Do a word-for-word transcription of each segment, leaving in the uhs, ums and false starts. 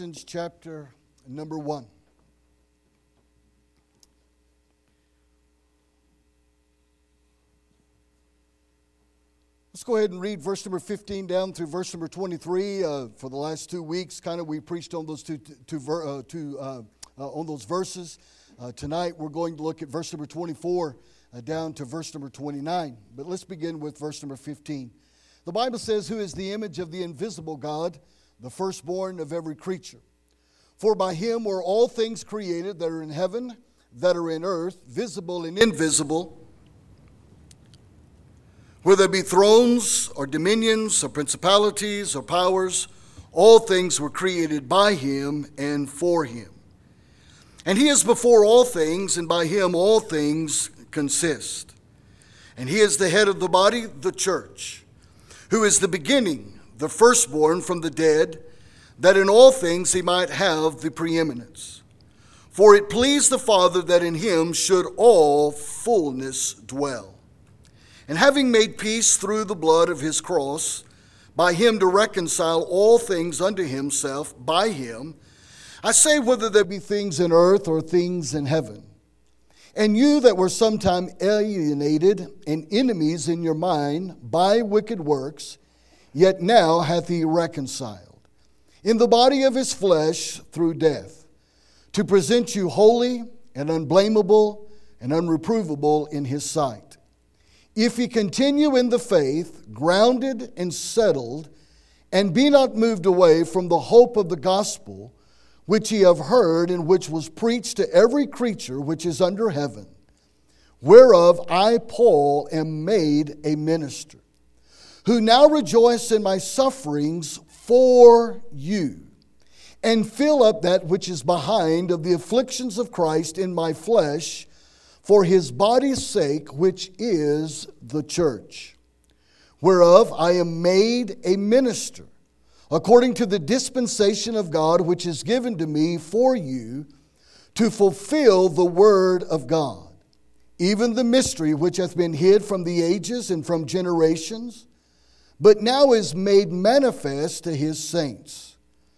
Chapter number one. Let's go ahead and read verse number fifteen down through verse number twenty-three. Uh, for the last two weeks, kind of we preached on those two, two, uh, two uh, uh, on those verses. Uh, tonight we're going to look at verse number twenty-four uh, down to verse number twenty-nine. But let's begin with verse number fifteen. The Bible says, "Who is the image of the invisible God, the firstborn of every creature? For by him were all things created that are in heaven, that are in earth, visible and invisible. Whether there be thrones or dominions or principalities or powers, all things were created by him and for him. And he is before all things, and by him all things consist. And he is the head of the body, the church, who is the beginning, the firstborn from the dead, that in all things he might have the preeminence. For it pleased the Father that in him should all fullness dwell. And having made peace through the blood of his cross, by him to reconcile all things unto himself, by him, I say whether there be things in earth or things in heaven. And you that were sometime alienated and enemies in your mind by wicked works, yet now hath he reconciled in the body of his flesh through death, to present you holy and unblameable and unreprovable in his sight. If ye continue in the faith, grounded and settled, and be not moved away from the hope of the gospel, which ye have heard, and which was preached to every creature which is under heaven, whereof I, Paul, am made a minister, who now rejoice in my sufferings for you, and fill up that which is behind of the afflictions of Christ in my flesh, for his body's sake, which is the church, whereof I am made a minister, according to the dispensation of God which is given to me for you, to fulfill the word of God, even the mystery which hath been hid from the ages and from generations, but now is made manifest to his saints,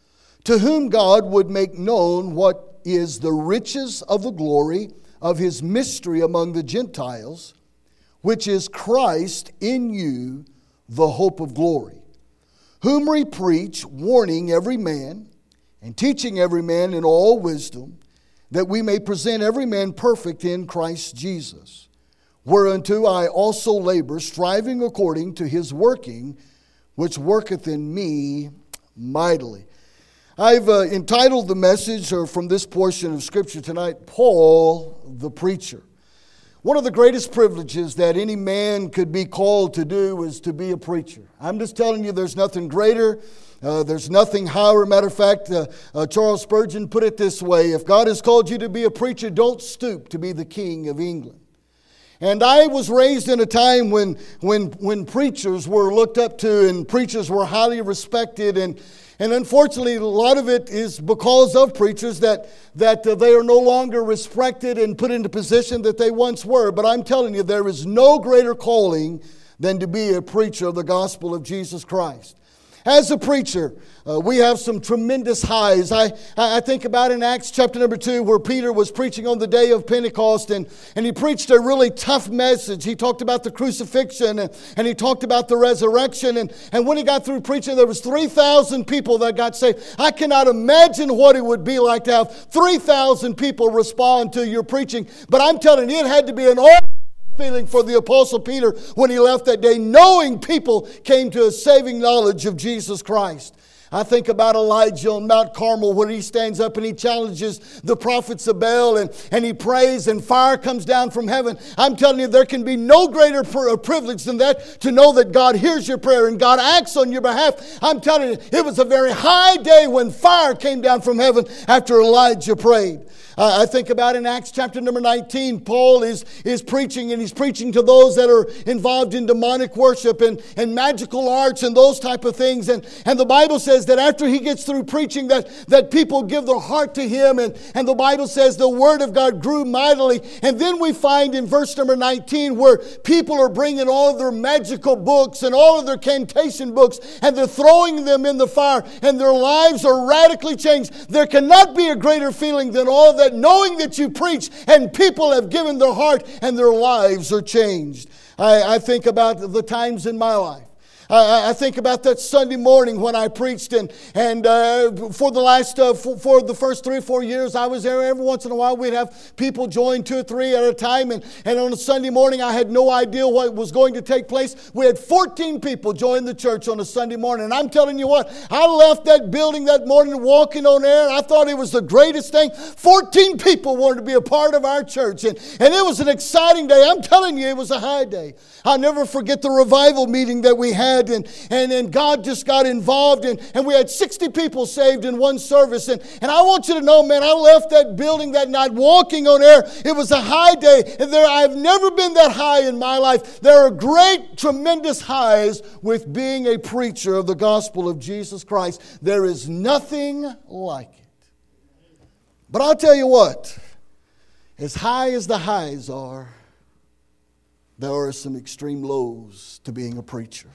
to whom God would make known what is the riches of the glory of his mystery among the Gentiles, which is Christ in you, the hope of glory, whom we preach, warning every man, and teaching every man in all wisdom, that we may present every man perfect in Christ Jesus. Whereunto I also labor, striving according to his working, which worketh in me mightily." I've uh, entitled the message or from this portion of Scripture tonight, Paul the Preacher. One of the greatest privileges that any man could be called to do is to be a preacher. I'm just telling you, there's nothing greater. Uh, there's nothing higher. Matter of fact, uh, uh, Charles Spurgeon put it this way: if God has called you to be a preacher, don't stoop to be the king of England. And I was raised in a time when, when, when preachers were looked up to and preachers were highly respected. And, and unfortunately, a lot of it is because of preachers that, that uh, they are no longer respected and put into position that they once were. But I'm telling you, there is no greater calling than to be a preacher of the gospel of Jesus Christ. As a preacher, uh, we have some tremendous highs. I, I think about in Acts chapter number two, where Peter was preaching on the day of Pentecost, and, and he preached a really tough message. He talked about the crucifixion, and, and he talked about the resurrection. And, and when he got through preaching, there was three thousand people that got saved. I cannot imagine what it would be like to have three thousand people respond to your preaching. But I'm telling you, it had to be an awful feeling for the Apostle Peter when he left that day, knowing people came to a saving knowledge of Jesus Christ. I think about Elijah on Mount Carmel, when he stands up and he challenges the prophets of Baal, and, and he prays and fire comes down from heaven. I'm telling you, there can be no greater privilege than that, to know that God hears your prayer and God acts on your behalf. I'm telling you, it was a very high day when fire came down from heaven after Elijah prayed. Uh, I think about in Acts chapter number nineteen, Paul is, is preaching, and he's preaching to those that are involved in demonic worship and, and magical arts and those type of things. And, and the Bible says says that after he gets through preaching, that, that people give their heart to him. And, and the Bible says the word of God grew mightily. And then we find in verse number nineteen where people are bringing all of their magical books and all of their cantation books, and they're throwing them in the fire, and their lives are radically changed. There cannot be a greater feeling than all that, knowing that you preach and people have given their heart and their lives are changed. I, I think about the times in my life. I, I think about that Sunday morning when I preached, and and uh, for the last uh, for, for the first three or four years I was there. Every once in a while we'd have people join, two or three at a time, and, and on a Sunday morning I had no idea what was going to take place. We had fourteen people join the church on a Sunday morning, and I'm telling you what, I left that building that morning walking on air, and I thought it was the greatest thing. fourteen people wanted to be a part of our church, and, and it was an exciting day. I'm telling you, it was a high day. I'll never forget the revival meeting that we had, and and, and God just got involved, and, and we had sixty people saved in one service. And, and I want you to know, man, I left that building that night walking on air. It was a high day, and there I've never been that high in my life. There are great, tremendous highs with being a preacher of the gospel of Jesus Christ. There is nothing like it. But I'll tell you what, as high as the highs are, there are some extreme lows to being a preacher.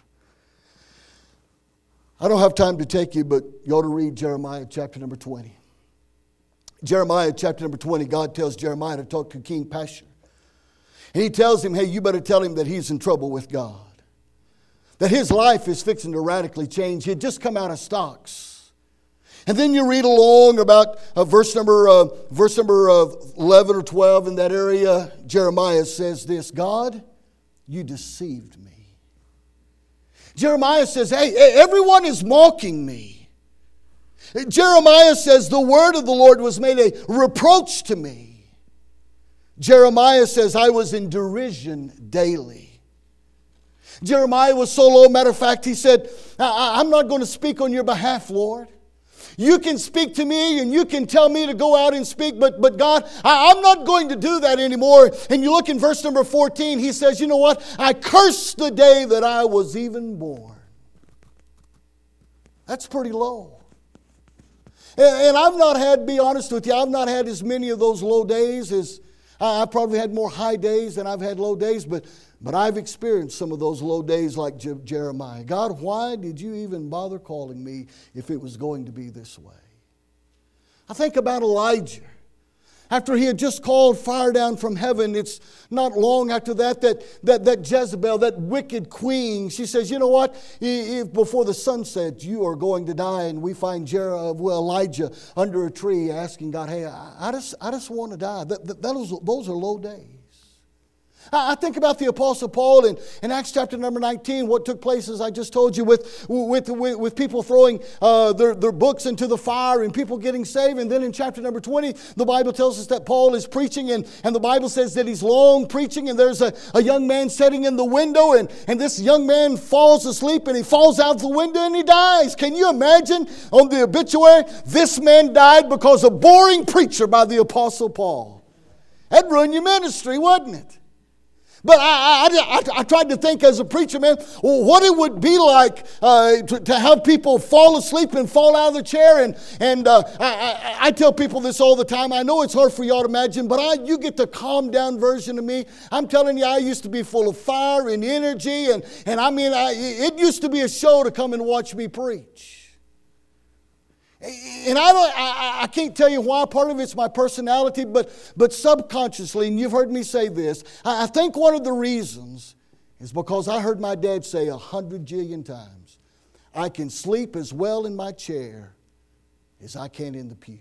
I don't have time to take you, but you ought to read Jeremiah chapter number twenty. Jeremiah chapter number twenty, God tells Jeremiah to talk to King Pashur. And he tells him, hey, you better tell him that he's in trouble with God. That his life is fixing to radically change. He had just come out of stocks. And then you read along about uh, verse number uh, verse number uh, eleven or twelve in that area. Jeremiah says this, God, you deceived me. Jeremiah says, hey, everyone is mocking me. Jeremiah says, the word of the Lord was made a reproach to me. Jeremiah says, I was in derision daily. Jeremiah was so low. Matter of fact, he said, I'm not going to speak on your behalf, Lord. You can speak to me and you can tell me to go out and speak, but, but God, I, I'm not going to do that anymore. And you look in verse number fourteen, he says, you know what? I curse the day that I was even born. That's pretty low. And, and I've not had, be honest with you, I've not had as many of those low days as, I, I've probably had more high days than I've had low days, but But I've experienced some of those low days like Je- Jeremiah. God, why did you even bother calling me if it was going to be this way? I think about Elijah. After he had just called fire down from heaven, it's not long after that that, that, that Jezebel, that wicked queen, she says, you know what? If before the sun sets, you are going to die. And we find Jer- uh, well, Elijah under a tree asking God, hey, I, I just, I just want to die. That, that, those, those are low days. I think about the Apostle Paul in, in Acts chapter number nineteen, what took place, as I just told you, with, with, with, with people throwing uh, their, their books into the fire and people getting saved. And then in chapter number twenty, the Bible tells us that Paul is preaching, and, and the Bible says that he's long preaching, and there's a, a young man sitting in the window, and, and this young man falls asleep, and he falls out the window and he dies. Can you imagine on the obituary, this man died because of a boring preacher by the Apostle Paul? That'd ruin your ministry, wouldn't it? But I, I, I, I tried to think as a preacher, man, well, what it would be like uh, to, to have people fall asleep and fall out of the chair. And, and uh, I, I, I tell people this all the time. I know it's hard for y'all to imagine, but I, you get the calm down version of me. I'm telling you, I used to be full of fire and energy. And, and I mean, I, it used to be a show to come and watch me preach. And I don't, I, I can't tell you why. Part of it's my personality, but but subconsciously, and you've heard me say this, I, I think one of the reasons is because I heard my dad say a hundred jillion times, I can sleep as well in my chair as I can in the pew.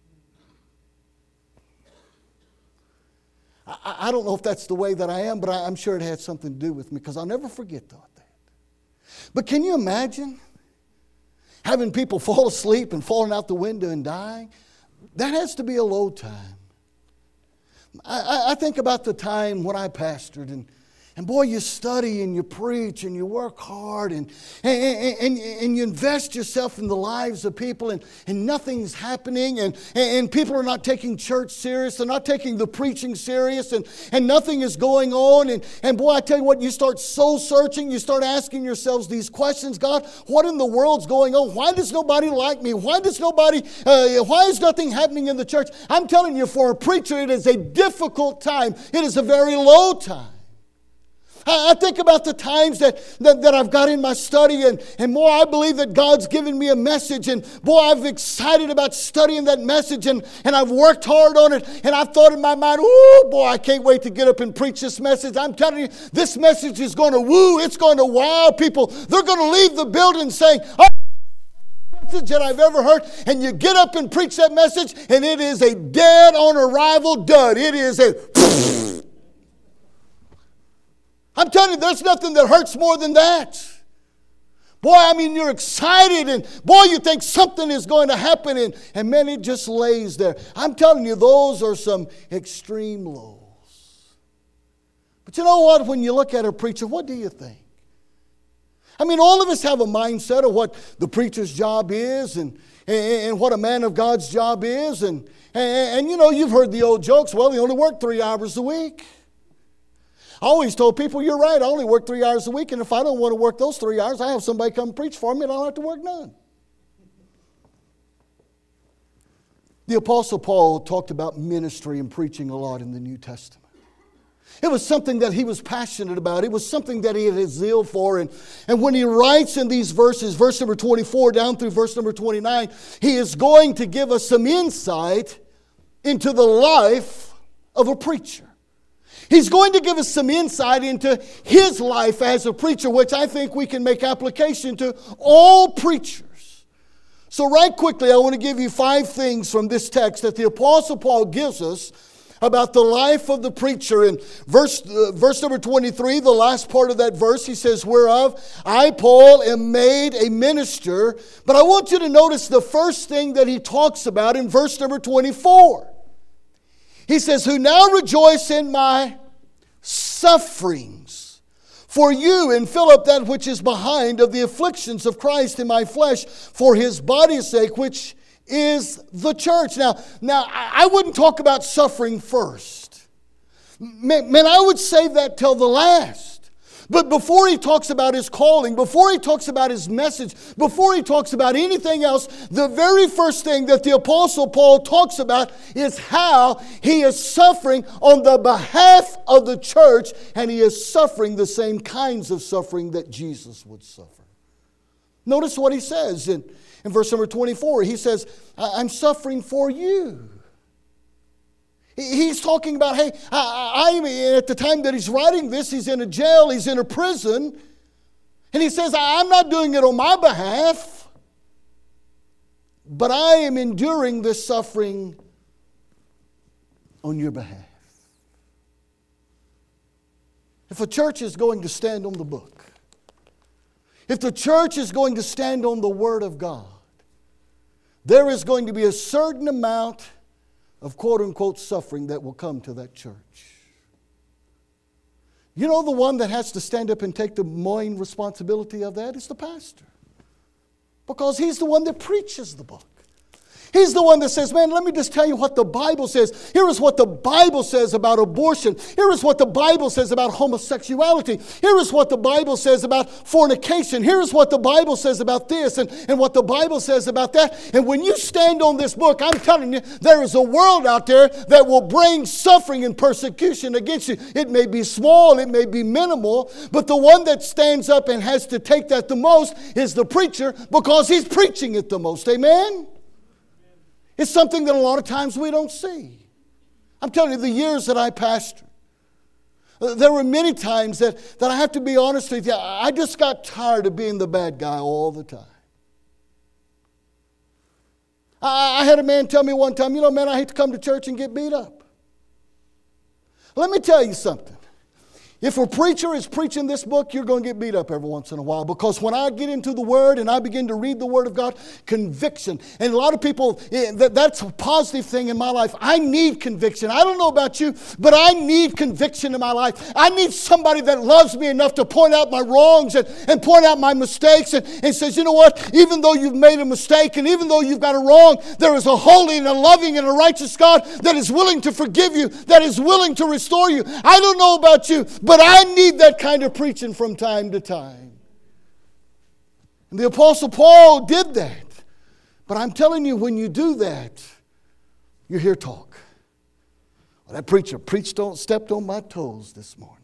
I, I don't know if that's the way that I am, but I, I'm sure it had something to do with me, because I'll never forget that. But can you imagine having people fall asleep and falling out the window and dying? That has to be a low time. I, I think about the time when I pastored, and, And boy, you study and you preach and you work hard and, and, and, and you invest yourself in the lives of people and, and nothing's happening and, and people are not taking church serious. They're not taking the preaching serious and, and nothing is going on. And, and boy, I tell you what, you start soul searching. You start asking yourselves these questions. God, what in the world's going on? Why does nobody like me? Why does nobody, uh, why is nothing happening in the church? I'm telling you, for a preacher, it is a difficult time. It is a very low time. I think about the times that, that, that I've got in my study and, and more I believe that God's given me a message and boy, I'm excited about studying that message and, and I've worked hard on it and I've thought in my mind, oh boy, I can't wait to get up and preach this message. I'm telling you, this message is going to woo, it's going to wow people. They're going to leave the building saying, oh, message that I've ever heard, and you get up and preach that message and it is a dead on arrival dud. It is a I'm telling you, there's nothing that hurts more than that. Boy, I mean, you're excited and boy, you think something is going to happen and, and man, it just lays there. I'm telling you, those are some extreme lows. But you know what? When you look at a preacher, what do you think? I mean, all of us have a mindset of what the preacher's job is and, and, and what a man of God's job is. And, and, and, you know, you've heard the old jokes. Well, they only work three hours a week. I always told people, you're right, I only work three hours a week, and if I don't want to work those three hours, I have somebody come preach for me, and I don't have to work none. The Apostle Paul talked about ministry and preaching a lot in the New Testament. It was something that he was passionate about. It was something that he had a zeal for. And, and when he writes in these verses, verse number twenty-four down through verse number twenty-nine, he is going to give us some insight into the life of a preacher. He's going to give us some insight into his life as a preacher, which I think we can make application to all preachers. So right quickly, I want to give you five things from this text that the Apostle Paul gives us about the life of the preacher. In verse, uh, verse number twenty-three, the last part of that verse, he says, whereof I, Paul, am made a minister. But I want you to notice the first thing that he talks about in verse number twenty-four. He says, who now rejoice in my sufferings for you and fill up that which is behind of the afflictions of Christ in my flesh for his body's sake, which is the church. Now, now I wouldn't talk about suffering first. Man, man, I would save that till the last. But before he talks about his calling, before he talks about his message, before he talks about anything else, the very first thing that the Apostle Paul talks about is how he is suffering on the behalf of the church, and he is suffering the same kinds of suffering that Jesus would suffer. Notice what he says in, in verse number twenty-four. He says, I'm suffering for you. He's talking about, hey, I, I, at the time that he's writing this, he's in a jail, he's in a prison. And he says, I'm not doing it on my behalf, but I am enduring this suffering on your behalf. If a church is going to stand on the book, if the church is going to stand on the Word of God, there is going to be a certain amount of quote-unquote suffering that will come to that church. You know, the one that has to stand up and take the main responsibility of that is the pastor. Because he's the one that preaches the book. He's the one that says, man, let me just tell you what the Bible says. Here is what the Bible says about abortion. Here is what the Bible says about homosexuality. Here is what the Bible says about fornication. Here is what the Bible says about this and, and what the Bible says about that. And when you stand on this book, I'm telling you, there is a world out there that will bring suffering and persecution against you. It may be small, it may be minimal, but the one that stands up and has to take that the most is the preacher, because he's preaching it the most. Amen? It's something that a lot of times we don't see. I'm telling you, the years that I pastored, there were many times that, that I have to be honest with you, I just got tired of being the bad guy all the time. I, I had a man tell me one time, you know, man, I hate to come to church and get beat up. Let me tell you something. If a preacher is preaching this book, you're going to get beat up every once in a while. Because when I get into the Word and I begin to read the Word of God, conviction. And a lot of people, that, that's a positive thing in my life. I need conviction. I don't know about you, but I need conviction in my life. I need somebody that loves me enough to point out my wrongs and, and point out my mistakes and, and says, you know what, even though you've made a mistake and even though you've got a wrong, there is a holy and a loving and a righteous God that is willing to forgive you, that is willing to restore you. I don't know about you, but I need that kind of preaching from time to time. And the Apostle Paul did that. But I'm telling you, when you do that, you hear talk. Well, that preacher preached on, stepped on my toes this morning.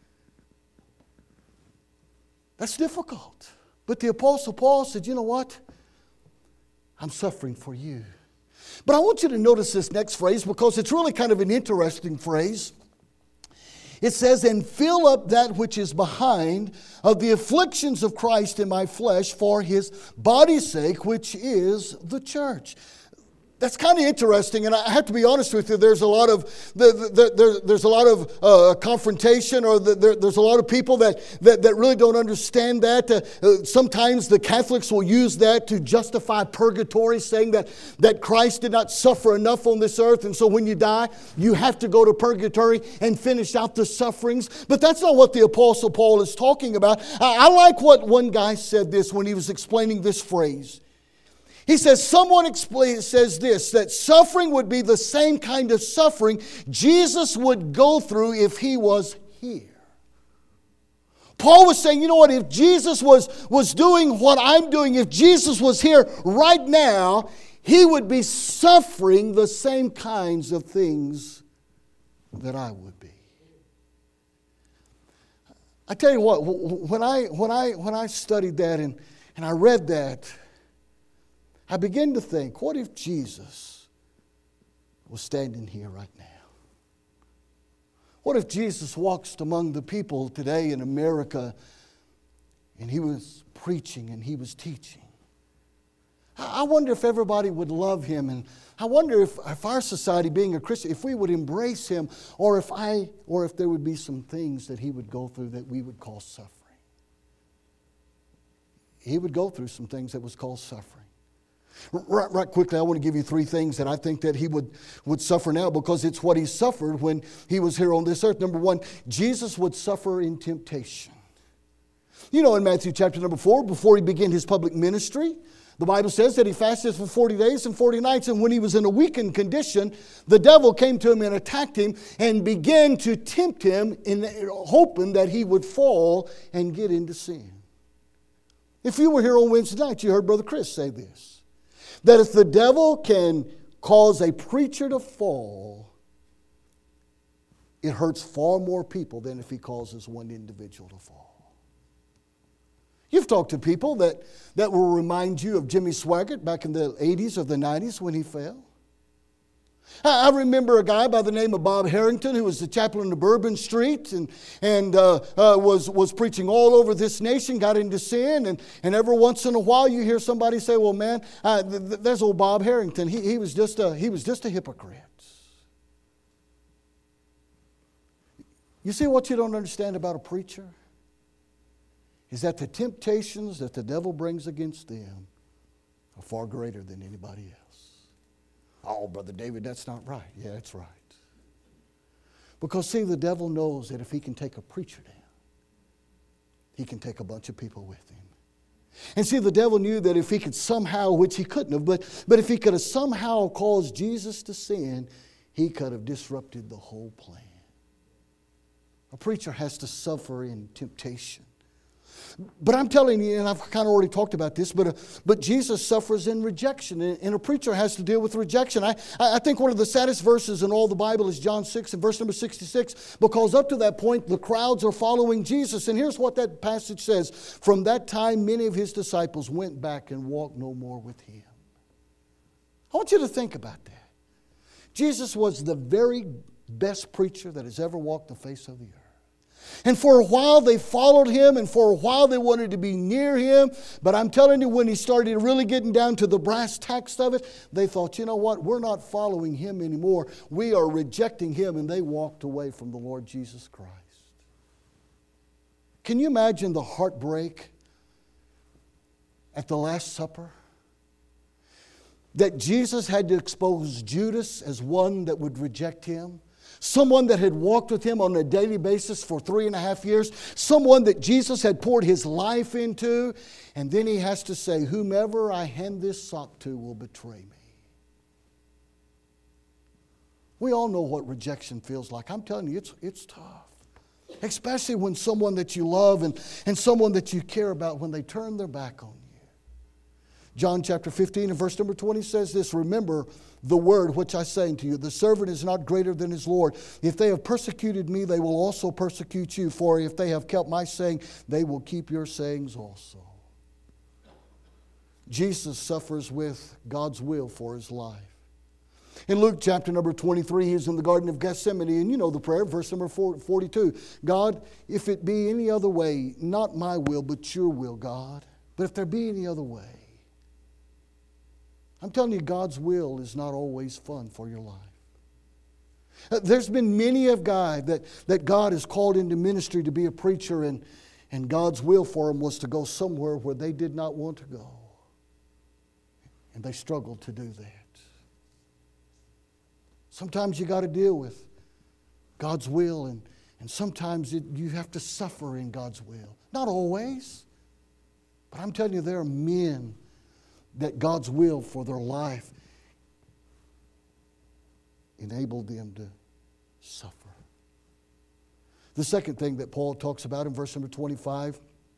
That's difficult. But the Apostle Paul said, you know what? I'm suffering for you. But I want you to notice this next phrase because it's really kind of an interesting phrase. It says, and fill up that which is behind of the afflictions of Christ in my flesh for his body's sake, which is the church. That's kind of interesting, and I have to be honest with you. There's a lot of the, the, the, there's a lot of uh, confrontation, or the, there, there's a lot of people that that, that really don't understand that. Uh, uh, sometimes the Catholics will use that to justify purgatory, saying that that Christ did not suffer enough on this earth, and so when you die, you have to go to purgatory and finish out the sufferings. But that's not what the Apostle Paul is talking about. I, I like what one guy said this when he was explaining this phrase. He says, someone explain, says this, that suffering would be the same kind of suffering Jesus would go through if he was here. Paul was saying, you know what, if Jesus was, was doing what I'm doing, if Jesus was here right now, he would be suffering the same kinds of things that I would be. I tell you what, when I, when I, when I studied that and, and I read that, I begin to think, what if Jesus was standing here right now? What if Jesus walks among the people today in America and he was preaching and he was teaching? I wonder if everybody would love him, and I wonder if, if our society, being a Christian, if we would embrace him, or if I, or if there would be some things that he would go through that we would call suffering. He would go through some things that was called suffering. Right, right quickly, I want to give you three things that I think that he would, would suffer now, because it's what he suffered when he was here on this earth. Number one, Jesus would suffer in temptation. You know, in Matthew chapter number four, before he began his public ministry, the Bible says that he fasted for forty days and forty nights, and when he was in a weakened condition, the devil came to him and attacked him and began to tempt him, in hoping that he would fall and get into sin. If you were here on Wednesday night, you heard Brother Chris say this, that if the devil can cause a preacher to fall, it hurts far more people than if he causes one individual to fall. You've talked to people that, that will remind you of Jimmy Swaggart back in the eighties or the nineties when he fell. I remember a guy by the name of Bob Harrington, who was the chaplain of Bourbon Street and, and uh, uh, was, was preaching all over this nation, got into sin, and, and every once in a while you hear somebody say, well, man, uh, th- th- there's old Bob Harrington. He, he, was just a, he was just a hypocrite. You see what you don't understand about a preacher? Is that the temptations that the devil brings against them are far greater than anybody else. Oh, Brother David, that's not right. Yeah, it's right. Because, see, the devil knows that if he can take a preacher down, he can take a bunch of people with him. And see, the devil knew that if he could somehow, which he couldn't have, but, but if he could have somehow caused Jesus to sin, he could have disrupted the whole plan. A preacher has to suffer in temptation. But I'm telling you, and I've kind of already talked about this, but, uh, but Jesus suffers in rejection, and, and a preacher has to deal with rejection. I, I think one of the saddest verses in all the Bible is John six and verse number sixty-six, because up to that point, the crowds are following Jesus. And here's what that passage says. From that time, many of his disciples went back and walked no more with him. I want you to think about that. Jesus was the very best preacher that has ever walked the face of the earth. And for a while they followed him, and for a while they wanted to be near him. But I'm telling you, when he started really getting down to the brass tacks of it, they thought, you know what, we're not following him anymore. We are rejecting him, and they walked away from the Lord Jesus Christ. Can you imagine the heartbreak at the Last Supper? That Jesus had to expose Judas as one that would reject him. Someone that had walked with him on a daily basis for three and a half years. Someone that Jesus had poured his life into. And then he has to say, whomever I hand this sock to will betray me. We all know what rejection feels like. I'm telling you, it's, it's tough. Especially when someone that you love and, and someone that you care about, when they turn their back on you. John chapter fifteen and verse number twenty says this, remember the word which I say unto you, the servant is not greater than his Lord. If they have persecuted me, they will also persecute you. For if they have kept my saying, they will keep your sayings also. Jesus suffers with God's will for his life. In Luke chapter number twenty-three, he's in the Garden of Gethsemane, and you know the prayer, verse number forty-two. God, if it be any other way, not my will, but your will, God. But if there be any other way, I'm telling you, God's will is not always fun for your life. There's been many a guy that, that God has called into ministry to be a preacher, and, and God's will for him was to go somewhere where they did not want to go. And they struggled to do that. Sometimes you got to deal with God's will, and, and sometimes it, you have to suffer in God's will. Not always. But I'm telling you, there are men that God's will for their life enabled them to suffer. The second thing that Paul talks about in verse number twenty-five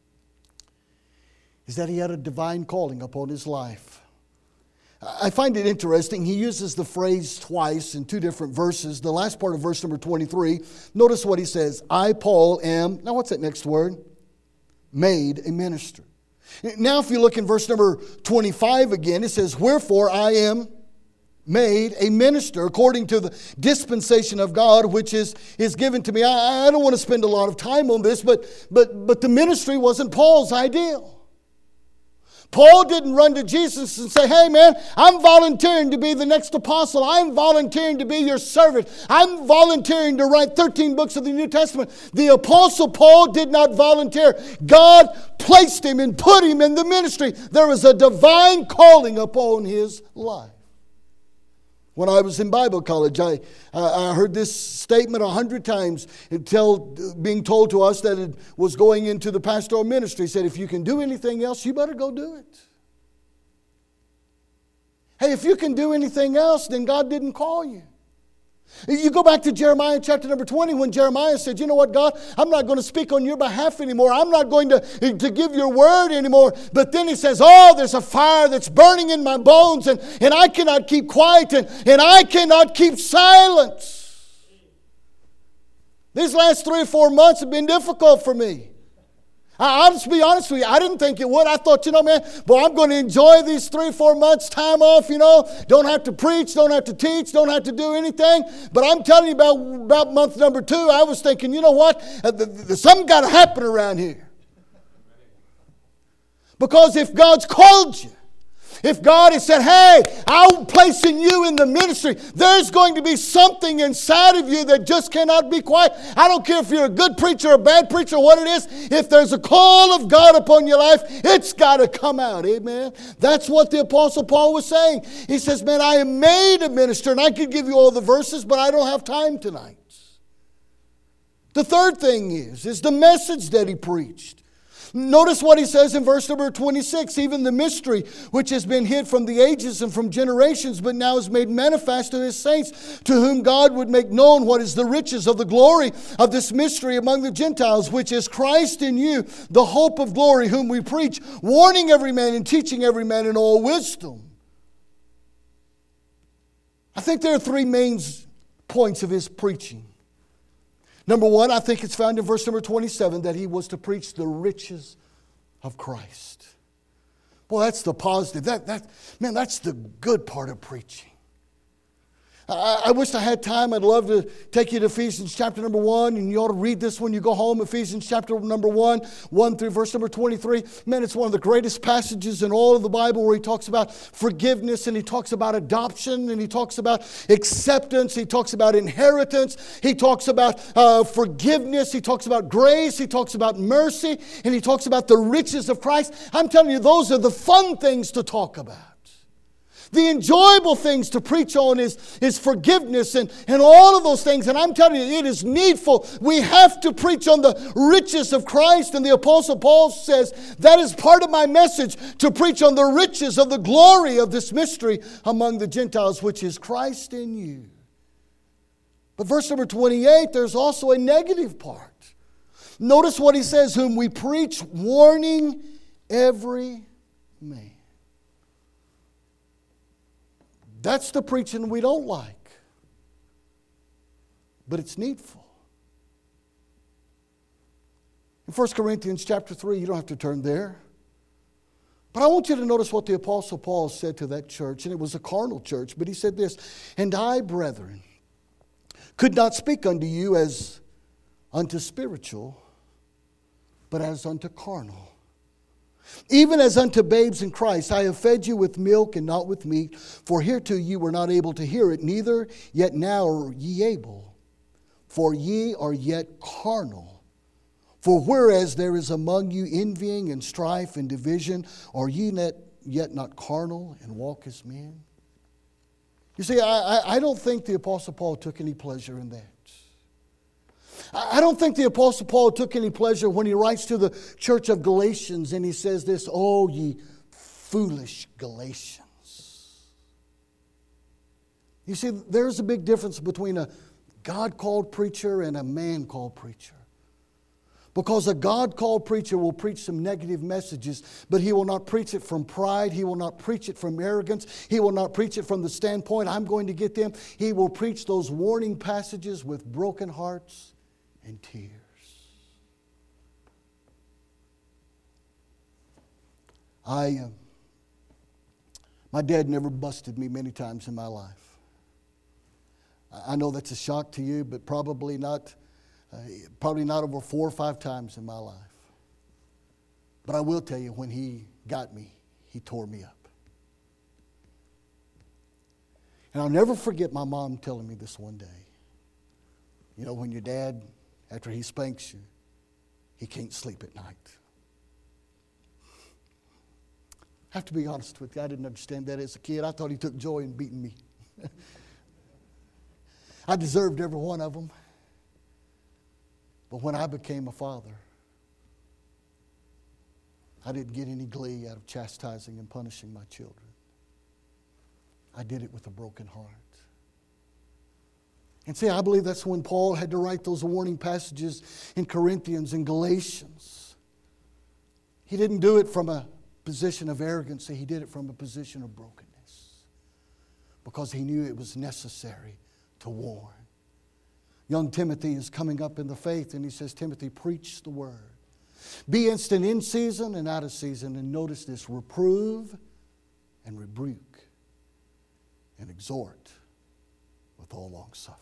is that he had a divine calling upon his life. I find it interesting. He uses the phrase twice in two different verses. The last part of verse number twenty-three, notice what he says. I, Paul, am, now what's that next word? Made a minister. Now if you look in verse number twenty-five again, it says, wherefore I am made a minister according to the dispensation of God which is, is given to me. I, I don't want to spend a lot of time on this, but, but, but the ministry wasn't Paul's ideal. Paul didn't run to Jesus and say, hey man, I'm volunteering to be the next apostle. I'm volunteering to be your servant. I'm volunteering to write thirteen books of the New Testament. The apostle Paul did not volunteer. God placed him and put him in the ministry. There was a divine calling upon his life. When I was in Bible college, I, I heard this statement a hundred times until being told to us that it was going into the pastoral ministry. He said, if you can do anything else, you better go do it. Hey, if you can do anything else, then God didn't call you. You go back to Jeremiah chapter number twenty when Jeremiah said, you know what, God, I'm not going to speak on your behalf anymore. I'm not going to, to give your word anymore. But then he says, oh, there's a fire that's burning in my bones, and, and I cannot keep quiet, and, and I cannot keep silence. These last three or four months have been difficult for me. I'll just be honest with you. I didn't think it would. I thought, you know, man, boy, I'm going to enjoy these three, four months time off, you know. Don't have to preach, don't have to teach, don't have to do anything. But I'm telling you about, about month number two, I was thinking, you know what? Something got to happen around here. Because if God's called you, if God has said, hey, I'm placing you in the ministry, there's going to be something inside of you that just cannot be quiet. I don't care if you're a good preacher or a bad preacher, what it is. If there's a call of God upon your life, it's got to come out. Amen. That's what the Apostle Paul was saying. He says, man, I am made a minister, and I could give you all the verses, but I don't have time tonight. The third thing is, is the message that he preached. Notice what he says in verse number twenty-six. Even the mystery which has been hid from the ages and from generations, but now is made manifest to his saints, to whom God would make known what is the riches of the glory of this mystery among the Gentiles, which is Christ in you, the hope of glory, whom we preach, warning every man and teaching every man in all wisdom. I think there are three main points of his preaching. Number one, I think it's found in verse number twenty-seven that he was to preach the riches of Christ. Boy, that's the positive. That, that, man, that's the good part of preaching. I, I wish I had time. I'd love to take you to Ephesians chapter number one, and you ought to read this when you go home. Ephesians chapter number one, one through verse number twenty-three. Man, it's one of the greatest passages in all of the Bible where he talks about forgiveness, and he talks about adoption, and he talks about acceptance, he talks about inheritance, he talks about uh, forgiveness, he talks about grace, he talks about mercy, and he talks about the riches of Christ. I'm telling you, those are the fun things to talk about. The enjoyable things to preach on is, is forgiveness and, and all of those things. And I'm telling you, it is needful. We have to preach on the riches of Christ. And the Apostle Paul says, that is part of my message, to preach on the riches of the glory of this mystery among the Gentiles, which is Christ in you. But verse number twenty-eight, there's also a negative part. Notice what he says, whom we preach, warning every man. That's the preaching we don't like. But it's needful. In First Corinthians chapter three, you don't have to turn there. But I want you to notice what the Apostle Paul said to that church. And it was a carnal church. But he said this, and I, brethren, could not speak unto you as unto spiritual, but as unto carnal. Even as unto babes in Christ, I have fed you with milk and not with meat, for hereto you were not able to hear it, neither yet now are ye able, for ye are yet carnal. For whereas there is among you envying and strife and division, are ye not, yet not carnal and walk as men? You see, I, I, I don't think the Apostle Paul took any pleasure in that. I don't think the Apostle Paul took any pleasure when he writes to the church of Galatians and he says this, oh, ye foolish Galatians. You see, there's a big difference between a God-called preacher and a man-called preacher. Because a God-called preacher will preach some negative messages, but he will not preach it from pride. He will not preach it from arrogance. He will not preach it from the standpoint, I'm going to get them. He will preach those warning passages with broken hearts and tears. I, uh, my dad never busted me many times in my life. I know that's a shock to you, but probably not, uh, probably not over four or five times in my life. But I will tell you, when he got me, he tore me up. And I'll never forget my mom telling me this one day. You know, when your dad, after he spanks you, he can't sleep at night. I have to be honest with you, I didn't understand that as a kid. I thought he took joy in beating me. I deserved every one of them. But when I became a father, I didn't get any glee out of chastising and punishing my children. I did it with a broken heart. And see, I believe that's when Paul had to write those warning passages in Corinthians and Galatians. He didn't do it from a position of arrogance. He did it from a position of brokenness. Because he knew it was necessary to warn. Young Timothy is coming up in the faith, and he says, Timothy, preach the word. Be instant in season and out of season. And notice this, reprove and rebuke and exhort with all long suffering.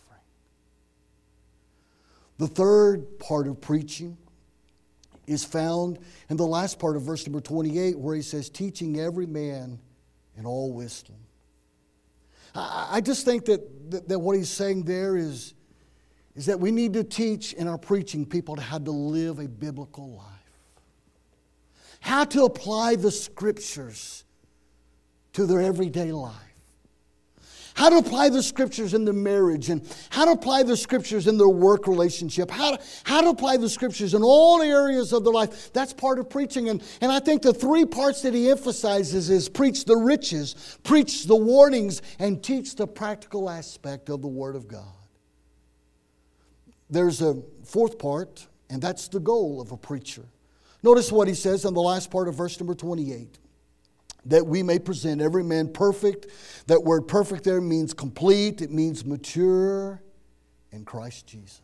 The third part of preaching is found in the last part of verse number twenty-eight, where he says, teaching every man in all wisdom. I, I just think that, that, that what he's saying there is, is that we need to teach in our preaching people how to live a biblical life. How to apply the Scriptures to their everyday life. How to apply the Scriptures in their marriage, and how to apply the Scriptures in their work relationship. How to, how to apply the Scriptures in all areas of their life. That's part of preaching. And, and I think the three parts that he emphasizes is preach the riches, preach the warnings, and teach the practical aspect of the Word of God. There's a fourth part, and that's the goal of a preacher. Notice what he says in the last part of verse number twenty-eight. That we may present every man perfect. That word perfect there means complete. It means mature in Christ Jesus.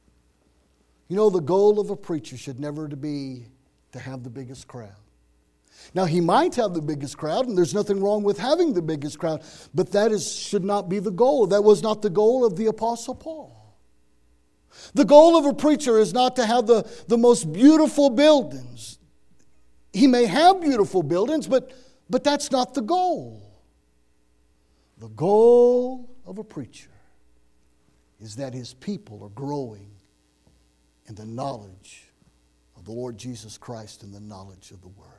You know, the goal of a preacher should never to be to have the biggest crowd. Now, he might have the biggest crowd, and there's nothing wrong with having the biggest crowd, but that is should not be the goal. That was not the goal of the Apostle Paul. The goal of a preacher is not to have the, the most beautiful buildings. He may have beautiful buildings, but, but that's not the goal. The goal of a preacher is that his people are growing in the knowledge of the Lord Jesus Christ and the knowledge of the Word.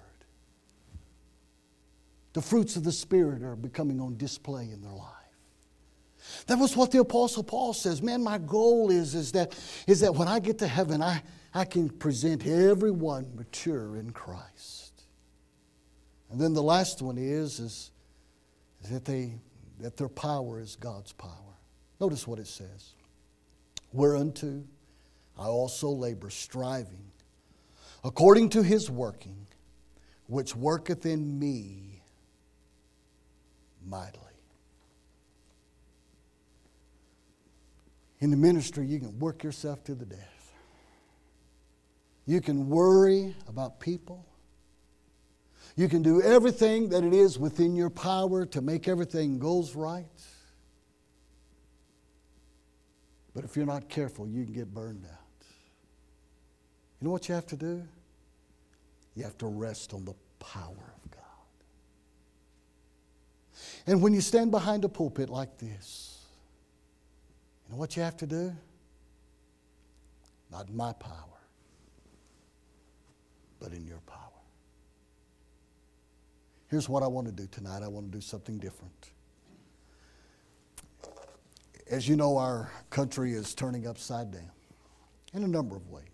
The fruits of the Spirit are becoming on display in their life. That was what the Apostle Paul says. Man, my goal is, is, that, is that when I get to heaven, I, I can present everyone mature in Christ. And then the last one is, is, is that, they, that their power is God's power. Notice what it says. Whereunto I also labor, striving, according to His working, which worketh in me mightily. In the ministry, you can work yourself to the death. You can worry about people. You can do everything that it is within your power to make everything goes right. But if you're not careful, you can get burned out. You know what you have to do? You have to rest on the power of God. And when you stand behind a pulpit like this, you know what you have to do? Not in my power, but in your power. Here's what I want to do tonight. I want to do something different. As you know, our country is turning upside down in a number of ways.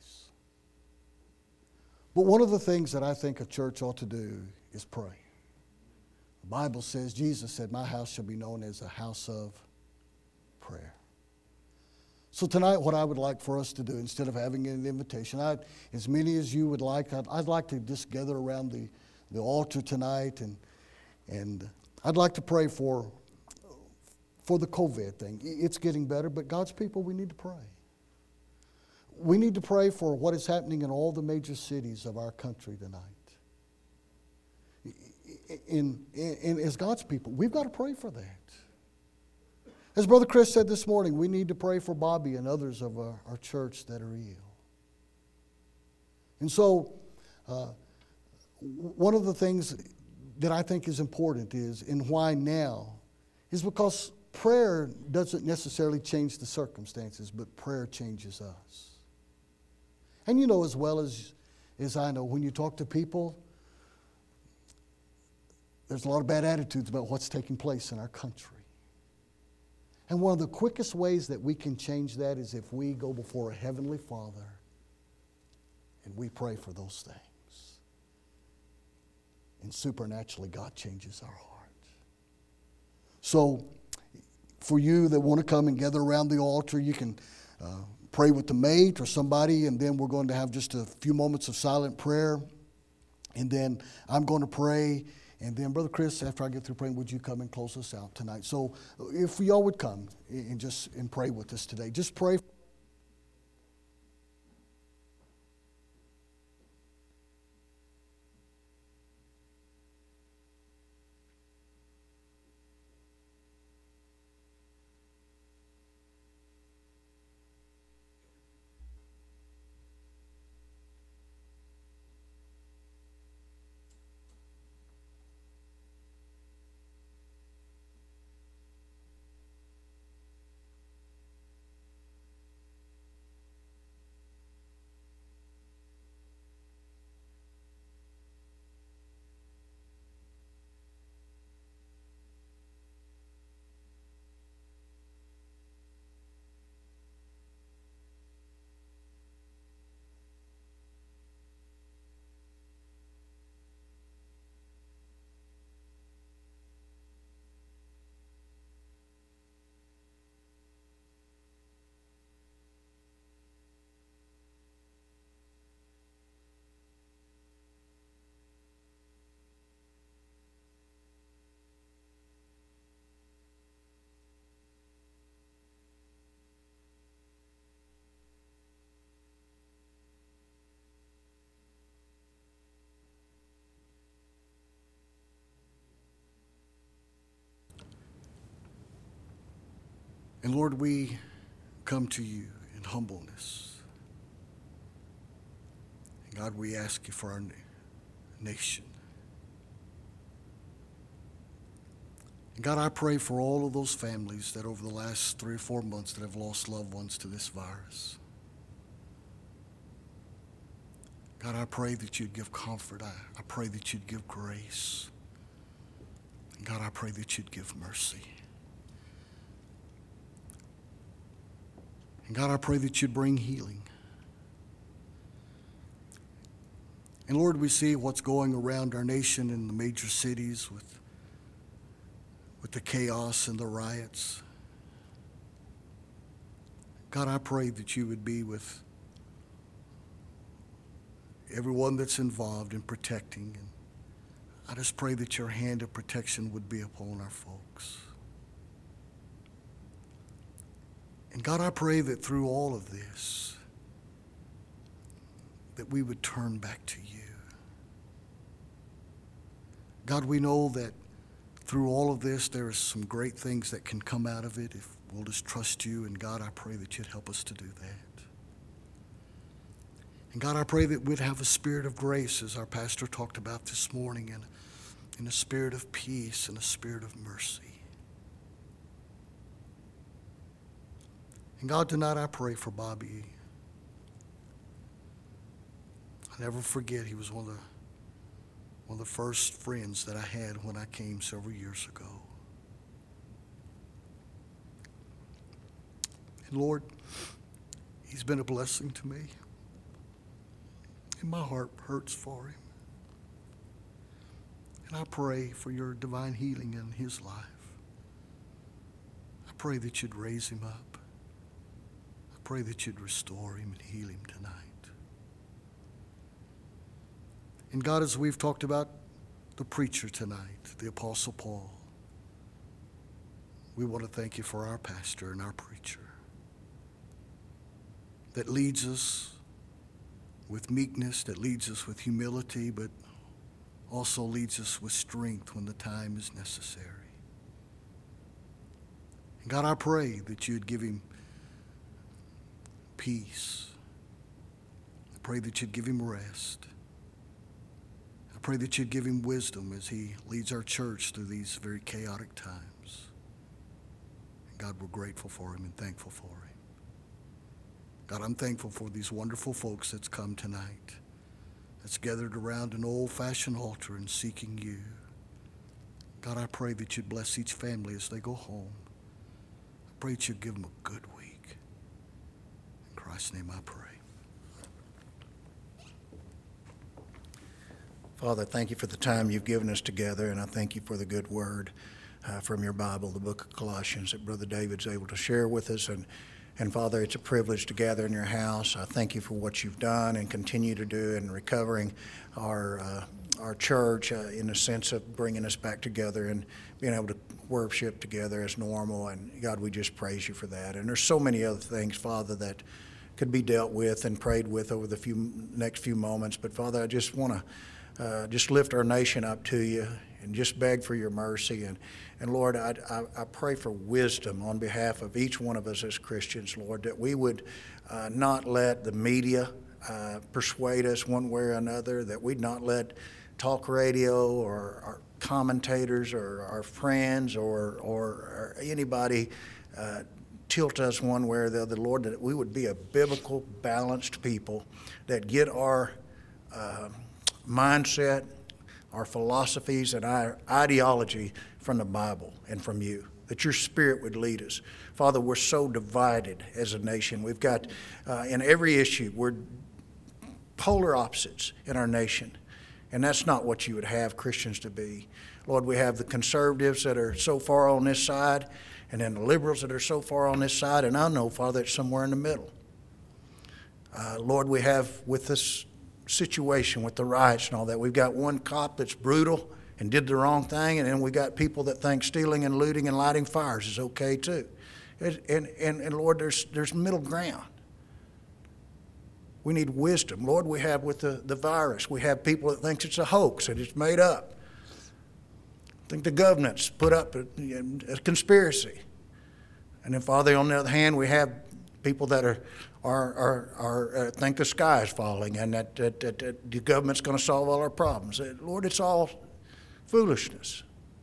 But one of the things that I think a church ought to do is pray. The Bible says, Jesus said, my house shall be known as a house of prayer. So tonight, what I would like for us to do, instead of having an invitation, I'd, as many as you would like, I'd, I'd like to just gather around the, the altar tonight, and and I'd like to pray for, for the COVID thing. It's getting better, but God's people, we need to pray. We need to pray for what is happening in all the major cities of our country tonight. In, in, in, as God's people, we've got to pray for that. As Brother Chris said this morning, we need to pray for Bobby and others of our, our church that are ill. And so, uh, one of the things that I think is important is, and why now, is because prayer doesn't necessarily change the circumstances, but prayer changes us. And you know as well as, as I know, when you talk to people, there's a lot of bad attitudes about what's taking place in our country. And one of the quickest ways that we can change that is if we go before a Heavenly Father and we pray for those things. And supernaturally, God changes our heart. So, for you that want to come and gather around the altar, you can uh, pray with the mate or somebody, and then we're going to have just a few moments of silent prayer. And then I'm going to pray. And then, Brother Chris, after I get through praying, would you come and close us out tonight? So if y'all would come and just and pray with us today. Just pray. And Lord, we come to you in humbleness. And God, we ask you for our nation. And God, I pray for all of those families that over the last three or four months that have lost loved ones to this virus. God, I pray that you'd give comfort. I, I pray that you'd give grace. And God, I pray that you'd give mercy. And God, I pray that you'd bring healing. And Lord, we see what's going around our nation in the major cities with with the chaos and the riots. God, I pray that you would be with everyone that's involved in protecting. And I just pray that your hand of protection would be upon our folks. And God, I pray that through all of this, that we would turn back to you. God, we know that through all of this, there are some great things that can come out of it if we'll just trust you. And God, I pray that you'd help us to do that. And God, I pray that we'd have a spirit of grace, as our pastor talked about this morning, and, and a spirit of peace and a spirit of mercy. And God, tonight I pray for Bobby. I'll never forget, he was one of the One of the first friends that I had when I came several years ago. And Lord, he's been a blessing to me. And my heart hurts for him. And I pray for your divine healing in his life. I pray that you'd raise him up. I pray that you'd restore him and heal him tonight. And God, as we've talked about the preacher tonight, the Apostle Paul, we want to thank you for our pastor and our preacher that leads us with meekness, that leads us with humility, but also leads us with strength when the time is necessary. And God, I pray that you'd give him peace. I pray that you'd give him rest. I pray that you'd give him wisdom as he leads our church through these very chaotic times. And God, we're grateful for him and thankful for him. God, I'm thankful for these wonderful folks that's come tonight, that's gathered around an old-fashioned altar and seeking you. God, I pray that you'd bless each family as they go home. I pray that you'd give them a good week. In Christ's name I pray. Father, thank you for the time you've given us together, and I thank you for the good word uh, from your Bible, the book of Colossians, that Brother David's able to share with us. And, and Father, it's a privilege to gather in your house. I thank you for what you've done and continue to do in recovering our uh, our church uh, in the sense of bringing us back together and being able to worship together as normal. And God, we just praise you for that. And there's so many other things, Father, that could be dealt with and prayed with over the few next few moments. But Father, I just want to Uh, just lift our nation up to you and just beg for your mercy. And, and Lord, I, I, I pray for wisdom on behalf of each one of us as Christians, Lord, that we would uh, not let the media uh, persuade us one way or another, that we'd not let talk radio or our commentators or our friends or, or, or anybody uh, tilt us one way or the other, Lord, that we would be a biblical, balanced people that get our uh, mindset, our philosophies, and our ideology from the Bible and from you, that your Spirit would lead us. Father, we're so divided as a nation. We've got, uh, in every issue, we're polar opposites in our nation, and that's not what you would have Christians to be. Lord, we have the conservatives that are so far on this side, and then the liberals that are so far on this side, and I know, Father, it's somewhere in the middle. Uh, Lord, we have with this situation with the riots and all that, we've got one cop that's brutal and did the wrong thing, and then we got people that think stealing and looting and lighting fires is okay too. And, and, and, and Lord, there's there's middle ground. We need wisdom. Lord, we have with the, the virus, we have people that think it's a hoax and it's made up. I think the government's put up a, a conspiracy. And then, Father, on the other hand, we have people that are are are, are uh, think the sky is falling and that, that, that, that the government's going to solve all our problems. Uh, Lord, it's all foolishness.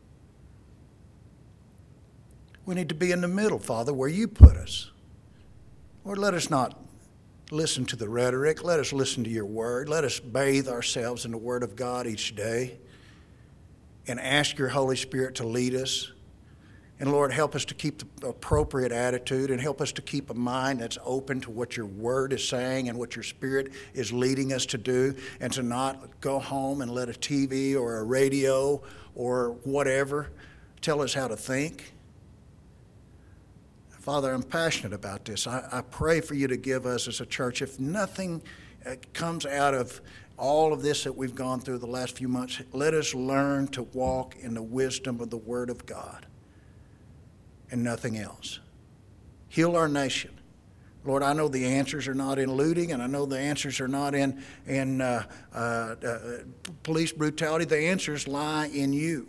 We need to be in the middle, Father, where you put us. Lord, let us not listen to the rhetoric. Let us listen to your word. Let us bathe ourselves in the word of God each day and ask your Holy Spirit to lead us. And Lord, help us to keep the appropriate attitude and help us to keep a mind that's open to what your word is saying and what your Spirit is leading us to do, and to not go home and let a T V or a radio or whatever tell us how to think. Father, I'm passionate about this. I, I pray for you to give us as a church, if nothing comes out of all of this that we've gone through the last few months, let us learn to walk in the wisdom of the Word of God and nothing else. Heal our nation. Lord, I know the answers are not in looting, and I know the answers are not in, in uh, uh, uh, police brutality. The answers lie in you.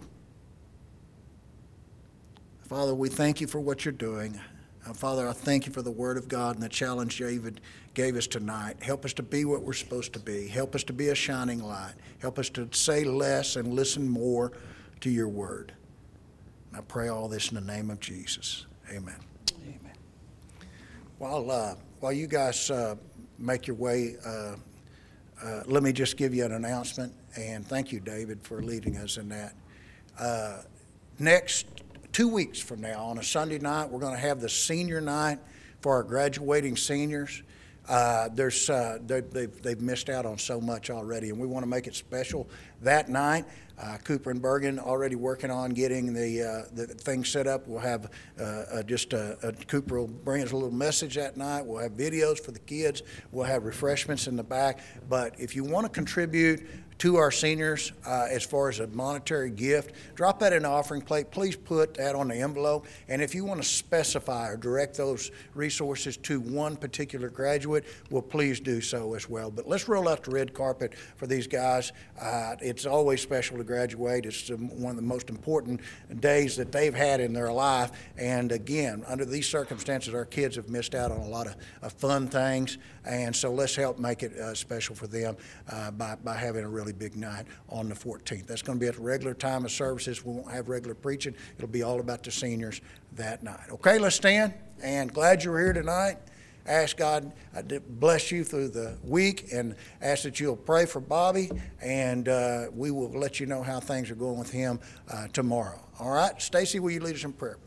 Father, we thank you for what you're doing. Uh, Father, I thank you for the Word of God and the challenge David gave us tonight. Help us to be what we're supposed to be. Help us to be a shining light. Help us to say less and listen more to your Word. And I pray all this in the name of Jesus. Amen. Amen. While, uh, while you guys uh, make your way, uh, uh, let me just give you an announcement. And thank you, David, for leading us in that. Uh, next Two weeks from now, on a Sunday night, we're going to have the senior night for our graduating seniors. Uh, there's uh, they, they've, they've missed out on so much already, and we want to make it special that night. Uh, Cooper and Bergen already working on getting the uh, the thing set up. We'll have uh, uh, just a, a Cooper will bring us a little message that night. We'll have videos for the kids. We'll have refreshments in the back. But if you want to contribute to our seniors uh, as far as a monetary gift, drop that in the offering plate. Please put that on the envelope. And if you want to specify or direct those resources to one particular graduate, well, please do so as well. But let's roll out the red carpet for these guys. Uh, it's always special to graduate. It's one of the most important days that they've had in their life. And again, under these circumstances, our kids have missed out on a lot of, of fun things. And so let's help make it uh, special for them uh, by, by having a really big night on the fourteenth. That's going to be at the regular time of services. We won't have regular preaching. It'll be all about the seniors that night. Okay, let's stand. And glad you're here tonight. Ask God to bless you through the week, and ask that you'll pray for Bobby, and uh, we will let you know how things are going with him uh, tomorrow. All right? Stacy, will you lead us in prayer?